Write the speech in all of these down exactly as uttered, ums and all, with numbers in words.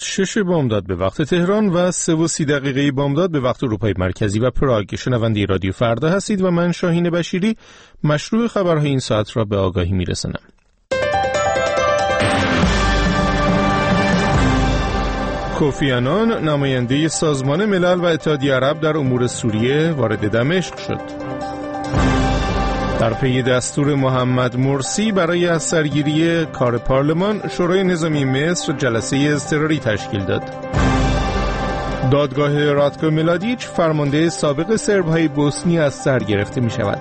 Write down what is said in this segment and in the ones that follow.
شش بامداد به وقت تهران و سه و سی دقیقه بامداد به وقت اروپای مرکزی و پراگ. شنونده رادیو فردا هستید و من شاهین بشیری مشروع خبرهای این ساعت را به آگاهی میرسانم. کوفی آنان نماینده سازمان ملل و اتحادیه عرب در امور سوریه وارد دمشق شد. در پی دستور محمد مرسی برای از سرگیری کار پارلمان، شورای نظامی مصر جلسه اضطراری تشکیل داد. دادگاه راتکو ملادیچ فرمانده سابق سرب‌های بوسنی از سر گرفته می شود.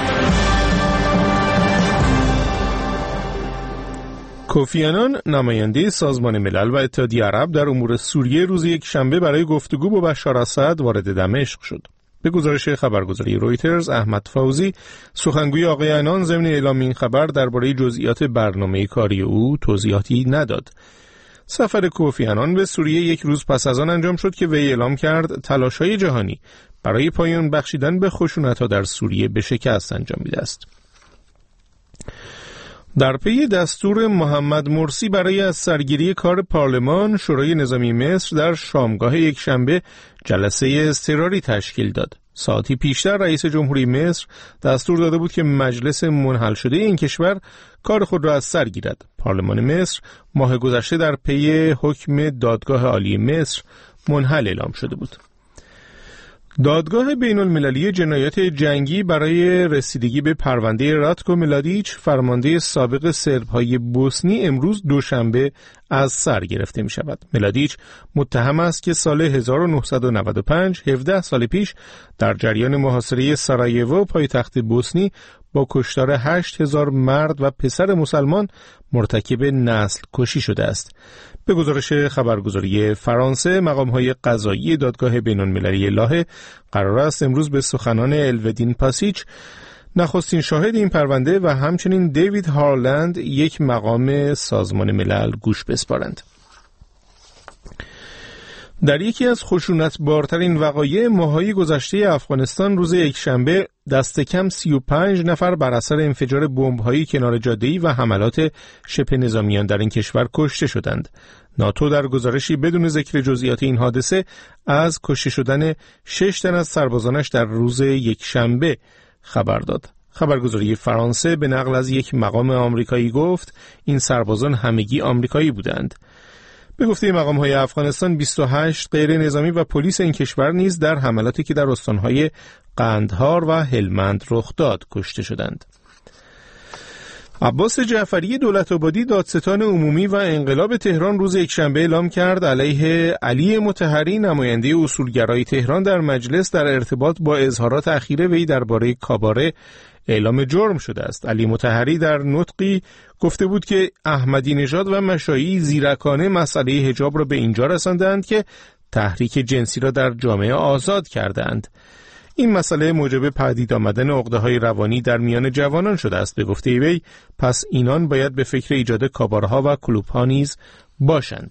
کوفی آنان نماینده سازمان ملل و اتحادیه عرب در امور سوریه روز یک شنبه برای گفتگو با بشار اسد وارد دمشق شد. به گزارش خبرگزاری رویترز، احمد فوزی سخنگوی آقای آنان ضمن اعلام این خبر درباره جزئیات برنامه کاری او توضیحاتی نداد. سفر کوفی آنان به سوریه یک روز پس از آن انجام شد که وی اعلام کرد تلاش‌های جهانی برای پایان بخشیدن به خشونت‌ها در سوریه به شکست انجام می‌دهد است. در پی دستور محمد مرسی برای از سرگیری کار پارلمان، شورای نظامی مصر در شامگاه یک شنبه جلسه اضطراری تشکیل داد. ساعتی پیشتر رئیس جمهوری مصر دستور داده بود که مجلس منحل شده این کشور کار خود را از سر گیرد. پارلمان مصر ماه گذشته در پی حکم دادگاه عالی مصر منحل اعلام شده بود. دادگاه بین المللی جنایات جنگی برای رسیدگی به پرونده راتکو ملادیچ فرمانده سابق سرب‌های بوسنی امروز دوشنبه از سر گرفته می شود. ملادیچ متهم است که سال هزار و نهصد و نود و پنج، هفده سال پیش، در جریان محاصره سارایوو پایتخت بوسنی با کشتار هشت هزار مرد و پسر مسلمان مرتکب نسل کشی شده است. به گزارش خبرگزاری فرانسه، مقام‌های قضایی دادگاه بین‌المللی لاهه قرار است امروز به سخنان الودین پاسیچ، نخستین شاهد این پرونده، و همچنین دیوید هارلند، یک مقام سازمان ملل، گوش بسپارند. در یکی از خشونت‌بارترین وقایع ماه‌های گذشته افغانستان روز یکشنبه دست کم سی و پنج نفر بر اثر انفجار بمب‌های کنار جاده‌ای و حملات شبه نظامیان در این کشور کشته شدند. ناتو در گزارشی بدون ذکر جزئیات این حادثه از کشته شدن شش تن از سربازانش در روز یکشنبه خبر داد. خبرگزاری فرانسه به نقل از یک مقام آمریکایی گفت این سربازان همگی آمریکایی بودند. به گفته مقام‌های افغانستان، بیست و هشت غیر نظامی و پلیس این کشور نیز در حملاتی که در استان‌های قندهار و هلمند رخ داد کشته شدند. عباس جعفری دولت‌آبادی، دادستان عمومی و انقلاب تهران، روز یکشنبه اعلام کرد علیه علی مطهری، نماینده اصولگرای تهران در مجلس، در ارتباط با اظهارات اخیر وی درباره کاباره اعلام جرم شده است. علی مطهری در نطقی گفته بود که احمدی نژاد و مشایعی زیرکانه مسئله حجاب را به اینجا رساندند که تحریک جنسی را در جامعه آزاد کردند. این مسئله موجب پدید آمدن عقده‌های روانی در میان جوانان شده است. به گفته وی پس اینان باید به فکر ایجاد کابارها و کلوب‌ها نیز باشند.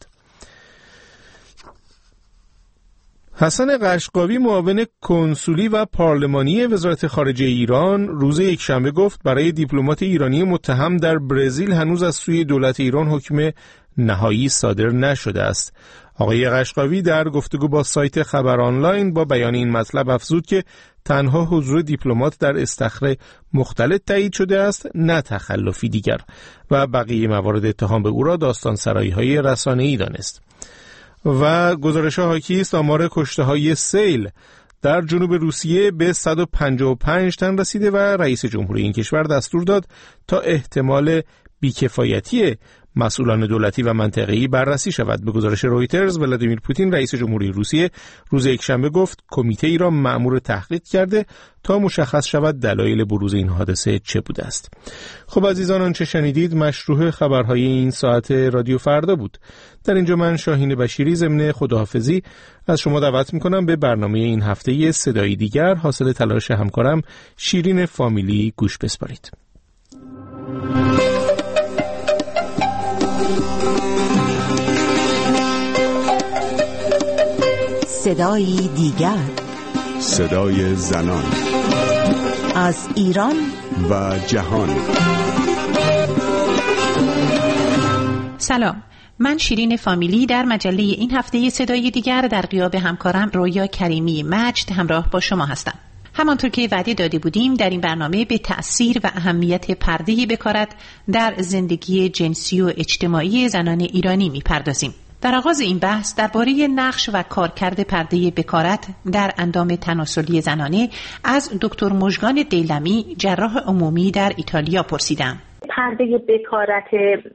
حسن قشقاوی، معاون کنسولی و پارلمانی وزارت خارجه ایران، روز یکشنبه گفت برای دیپلمات ایرانی متهم در برزیل هنوز از سوی دولت ایران حکم نهایی صادر نشده است. آقای قشقاوی در گفتگو با سایت خبر آنلاین با بیان این مطلب افزود که تنها حضور دیپلمات در استخر مختلط تایید شده است، نه تخلفی دیگر، و بقیه موارد اتهام به او را داستان سرایی‌های رسانه‌ای دانست. و گزارش‌ها حاکی است آمار کشته‌های سیل در جنوب روسیه به صد و پنجاه و پنج تن رسیده و رئیس جمهوری این کشور دستور داد تا احتمال بیکفایتی مسئولان دولتی و منطقه‌ای بررسی شود. به گزارش رویترز، ولادیمیر پوتین، رئیس جمهوری روسیه، روز یکشنبه گفت کمیته ای را مأمور تحقیق کرده تا مشخص شود دلایل بروز این حادثه چه بوده است. خب عزیزان، آنچه شنیدید مشروع خبرهای این ساعت رادیو فردا بود. در اینجا من شاهین بشیری ضمن خداحافظی از شما دعوت می‌کنم به برنامه این هفته صدای دیگر حاصل تلاش همکارم شیرین فامیلی گوش بسپارید. صدای دیگر، صدای زنان از ایران و جهان. سلام، من شیرین فامیلی در مجله این هفته صدای دیگر در غیاب همکارم رویا کریمی مجد همراه با شما هستم. همانطور که وعده داده بودیم در این برنامه به تأثیر و اهمیت پرده بکارت در زندگی جنسی و اجتماعی زنان ایرانی می‌پردازیم. در آغاز این بحث درباره نقش و کارکرد پرده بکارت در اندام تناسلی زنانه از دکتر مژگان دیلمی جراح عمومی در ایتالیا پرسیدم. پرده بکارت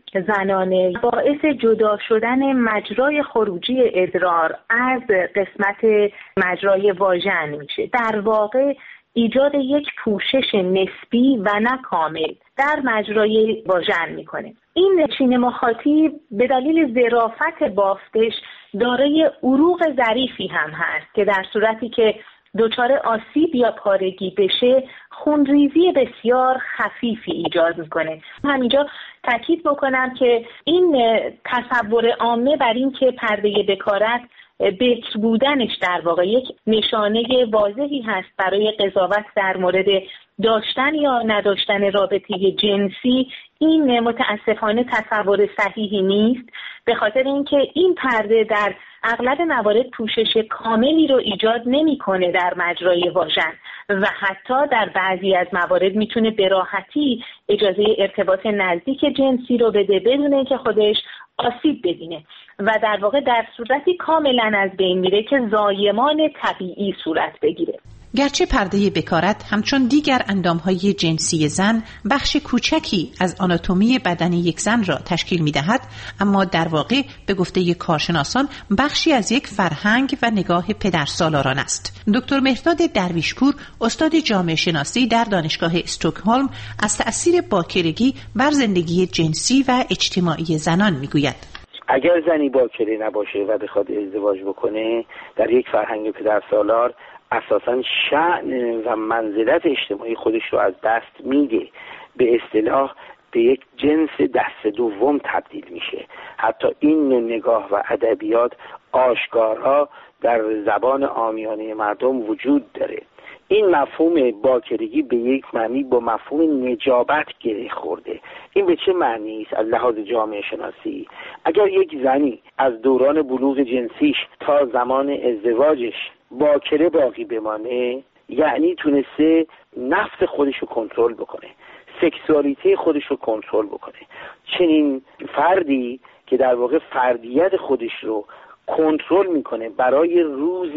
زنانه باعث جدا شدن مجرای خروجی ادرار از قسمت مجرای واژن میشه. در واقع ایجاد یک پوشش نسبی و نه کامل در مجرای واژن میکنه. این چین مخاطی به دلیل ظرافت بافتش دارای عروق ظریفی هم هست که در صورتی که دچار آسیب یا پارگی بشه خونریزی بسیار خفیفی ایجاد میکنه. همینجا تاکید بکنم که این تصور عامه بر این که پرده بکارت بکر بودنش در واقع یک نشانه واضحی هست برای قضاوت در مورد داشتن یا نداشتن رابطه جنسی، این متاسفانه تصور صحیحی نیست، به خاطر اینکه این پرده در اغلب موارد پوشش کاملی رو ایجاد نمی‌کنه در مجرای واژن و حتی در بعضی از موارد میتونه به راحتی اجازه ارتباط نزدیک جنسی رو بده بدون اینکه خودش آسیب ببینه و در واقع در صورتی کاملا از بین میره که زایمان طبیعی صورت بگیره. گرچه پرده بکارت همچون دیگر اندامهای جنسی زن بخش کوچکی از آناتومی بدن یک زن را تشکیل می‌دهد، اما در واقع به گفته کارشناسان بخشی از یک فرهنگ و نگاه پدرسالاران است. دکتر مهرداد درویشپور استاد جامعه شناسی در دانشگاه استکهلم از تأثیر باکرگی بر زندگی جنسی و اجتماعی زنان می‌گوید. اگر زنی باکره نباشه و بخواد ازدواج بکنه در یک فرهنگ پدرسالار اساساً شأن و منزلت اجتماعی خودش رو از دست میده، به اصطلاح به یک جنس دست دوم تبدیل میشه. حتی این نگاه و ادبیات آشکارها در زبان عامیانه مردم وجود داره. این مفهوم باکرگی به یک معنی با مفهوم نجابت گره خورده. این به چه معنی است از لحاظ جامعه شناسی؟ اگر یک زنی از دوران بلوغ جنسیش تا زمان ازدواجش باکره باقی بمانه، یعنی تونسته نفس خودش رو کنترل بکنه، سکسوالیته خودش رو کنترل بکنه. چنین فردی که در واقع فردیت خودش رو کنترل میکنه برای روز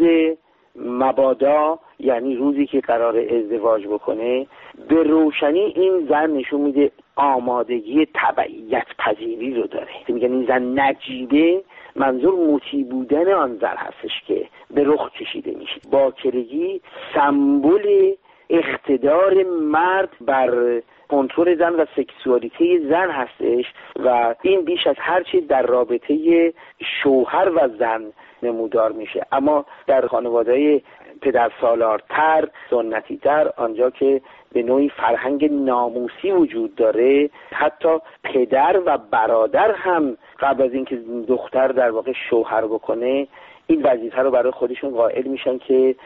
مبادا، یعنی روزی که قرار ازدواج بکنه، به روشنی این زن نشون میده آمادگی تبعیت پذیری رو داره. میگن این زن نجیبه، منظور مطیع بودن آن زن هستش که به رخ کشیده میشه. باکرگی سمبل اقتدار مرد بر کنترل زن و سکسوالیته زن هستش و این بیش از هر چیز در رابطه شوهر و زن نمودار میشه. اما در خانواده‌های پدرسالارتر، سنتی تر، آنجا که به نوعی فرهنگ ناموسی وجود داره، حتی پدر و برادر هم قبل از اینکه دختر در واقع شوهر بکنه این وظیفه رو برای خودشون قائل میشن که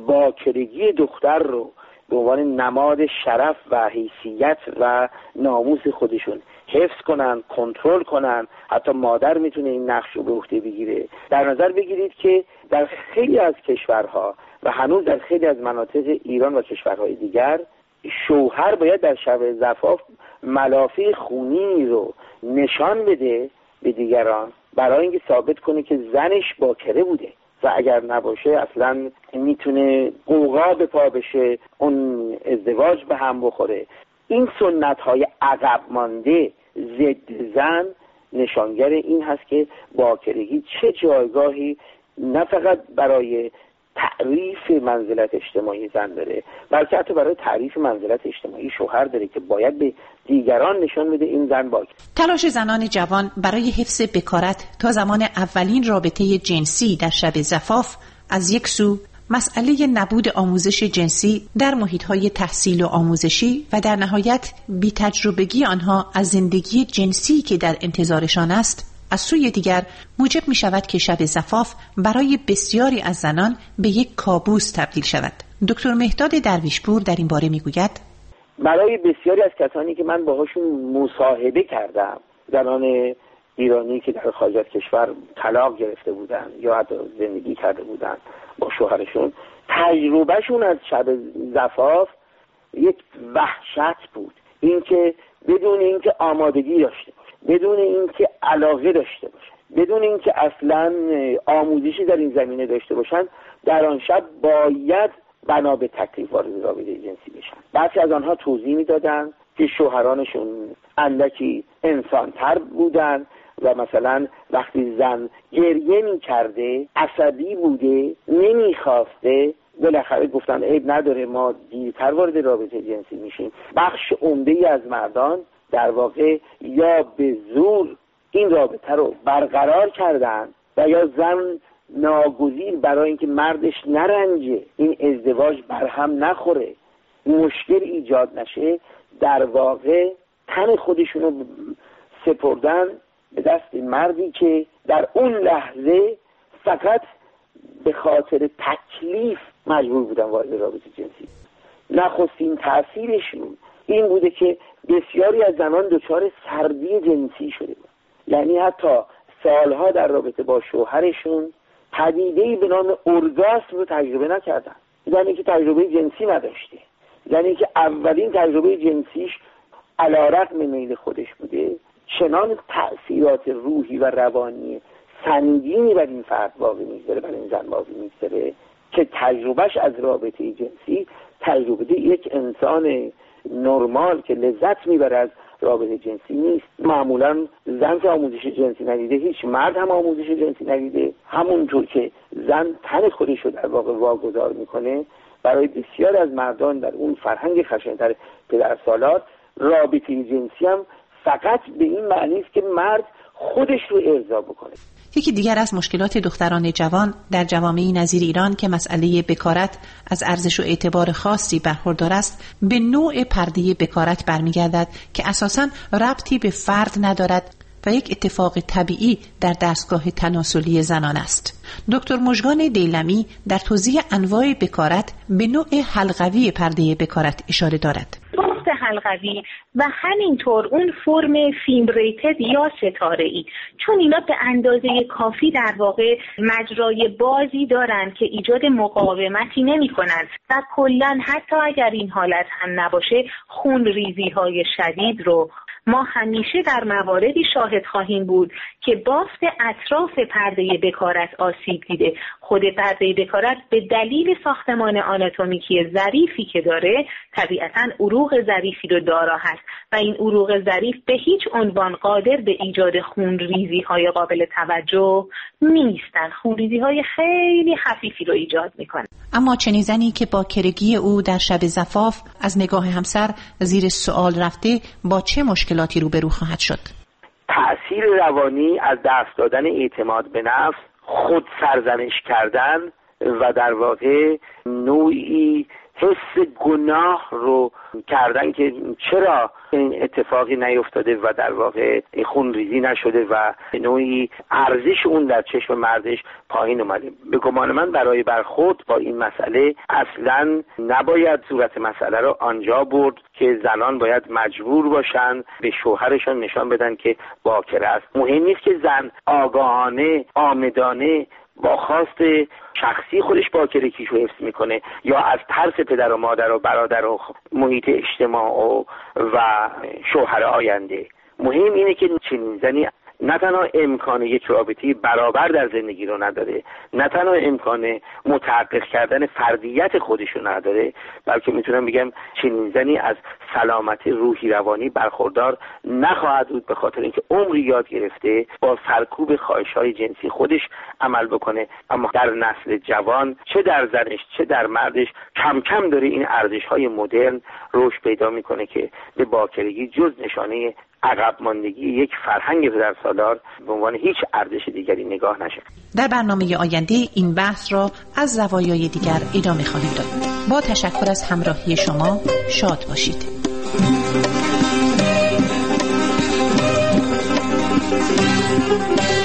باکرگی دختر رو به عنوان نماد شرف و حیثیت و ناموس خودشون حفظ کنن، کنترل کنن. حتی مادر میتونه این نقش رو به عهده بگیره. در نظر بگیرید که در خیلی از کشورها و هنوز در خیلی از مناطق ایران و کشورهای دیگر شوهر باید در شب زفاف ملافه خونی رو نشان بده به دیگران برای اینکه ثابت کنه که زنش باکره بوده و اگر نباشه اصلا میتونه قوقا به پا بشه، اون ازدواج به هم بخوره. این سنت های عقب مانده ضد زن نشانگر این هست که باکرگی چه جایگاهی نه فقط برای تعریف منزلت اجتماعی زن داره، بلکه حتی برای تعریف منزلت اجتماعی شوهر داره که باید به دیگران نشان بده این زن باکره. تلاش زنان جوان برای حفظ بکارت تا زمان اولین رابطه جنسی در شب زفاف از یک سو، مسئله نبود آموزش جنسی در محیط‌های تحصیل و آموزشی و در نهایت بی‌تجربگی آنها از زندگی جنسی که در انتظارشان است، از سوی دیگر موجب می شود که شب زفاف برای بسیاری از زنان به یک کابوس تبدیل شود. دکتر مهرداد درویشپور در این باره می گوید برای بسیاری از کسانی که من باهاشون مصاحبه کردم در آن ایرانی که در خارج از کشور طلاق گرفته بودن یا حتی زندگی کرده بودن با شوهرشون، تجربهشون از شب زفاف یک وحشت بود. اینکه بدون اینکه آمادگی داشته باشه، بدون اینکه علاقه داشته باشه، بدون اینکه اصلا آموزشی در این زمینه داشته باشن، در آن شب باید بنا به تکلیف وارد رابطه جنسی بشن. بعضی از آنها توضیح میدادن که شوهرانشون اندکی انسان‌تر بودن و مثلا وقتی زن گریه می‌کرده، عصبی بوده، نمی‌خواسته، بالاخره گفتن عیب نداره ما دیرتر وارد رابطه جنسی میشیم. بخش عمده‌ای از مردان در واقع یا به زور این رابطه رو برقرار کردن و یا زن ناگزیر برای اینکه مردش نرنجه، این ازدواج برهم نخوره، مشکل ایجاد نشه، در واقع تن خودشون رو سپردن به دست مردی که در اون لحظه فقط به خاطر تکلیف مجبور بودن وارد رابطه جنسی. نخستین تأثیرشون این بوده که بسیاری از زنان دچار سردی جنسی شده بود، یعنی حتی سالها در رابطه با شوهرشون پدیده‌ای به نام اورگاسم رو تجربه نکردن، یعنی که تجربه جنسی نداشته، یعنی که اولین تجربه جنسیش علی‌رغم میل خودش بوده، چنان تأثیرات روحی و روانی سنگینی بر این فرد واقع می‌ذاره، بر این زن واقع می‌ذاره که تجربهش از رابطه جنسی تجربه یک انسان نرمال که لذت میبره از رابطه جنسی نیست. معمولا زن که آموزش جنسی ندیده، هیچ مرد هم آموزش جنسی ندیده، همونطور که زن تن خودش رو در واقع واگذار میکنه، برای بسیار از مردان در اون فرهنگ خشن‌تر پدرسالار رابطه جنسی هم فقط به این معنی است که مرد خودش رو ارضا بکنه. یکی دیگر از مشکلات دختران جوان در جوامع نظیر ایران که مسئله بکارت از ارزش و اعتبار خاصی برخوردار است، به نوع پرده بکارت برمیگردد که اساساً ربطی به فرد ندارد و یک اتفاق طبیعی در دستگاه تناسلی زنان است. دکتر مژگان دیلمی در توضیح انواع بکارت به نوع حلقوی پرده بکارت اشاره دارد. حلقوی و همینطور اون فرم فیلم ریتد یا ستاره‌ای، چون اینا به اندازه کافی در واقع مجرای بازی دارن که ایجاد مقاومتی نمی‌کنند و کلاً حتی اگر این حالت هم نباشه، خون ریزی های شدید رو ما همیشه در مواردی شاهد خواهیم بود که بافت اطراف پرده بکارت آسیب دیده. خود پرده بکارت به دلیل ساختمان آناتومیکی ظریفی که داره طبیعتاً عروق ظریفی رو دارا هست و این عروق ظریف به هیچ عنوان قادر به ایجاد خونریزی های قابل توجه نیستن. خونریزی های خیلی خفیفی رو ایجاد میکنن. اما چنین زنی که با کرگی او در شب زفاف از نگاه همسر زیر سوال رفته، با چه مشکلاتی روبرو خواهد شد؟ تأثیر روانی از دست دادن اعتماد به نفس، خود سرزنش کردن و در واقع نوعی حس گناه رو کردن که چرا این اتفاقی نیفتاده و در واقع خون ریزی نشده و نوعی ارزش اون در چشم مردش پایین اومده. به گمان من برای برخورد با این مسئله اصلا نباید صورت مسئله رو آنجا برد که زنان باید مجبور باشن به شوهرشان نشان بدن که باکره است. مهم نیست که زن آگاهانه، آمدانه با خواست شخصی خودش باکرگیشو حفظ میکنه یا از ترس پدر و مادر و برادر و محیط اجتماع و, و شوهر آینده. مهم اینه که چنین زنی نه تنها امکان یک رابطه برابر در زندگی رو نداره، نه تنها امکان متحقق کردن فردیت خودش رو نداره، بلکه میتونم بگم چنین زنی از سلامت روحی روانی برخوردار نخواهد بود، به خاطر اینکه عمری یاد گرفته با سرکوب خواهش‌های جنسی خودش عمل بکنه. اما در نسل جوان، چه در زنش چه در مردش، کم کم داره این ارزش‌های مدرن رشد پیدا میکنه که به باکرگی جز نشانه عقب ماندگی یک فرهنگ پدرسالار به عنوان هیچ ارزش دیگری نگاه نشه. در برنامه آینده این بحث را از زوایای دیگر ادامه خواهیم داد. با تشکر از همراهی شما، شاد باشید.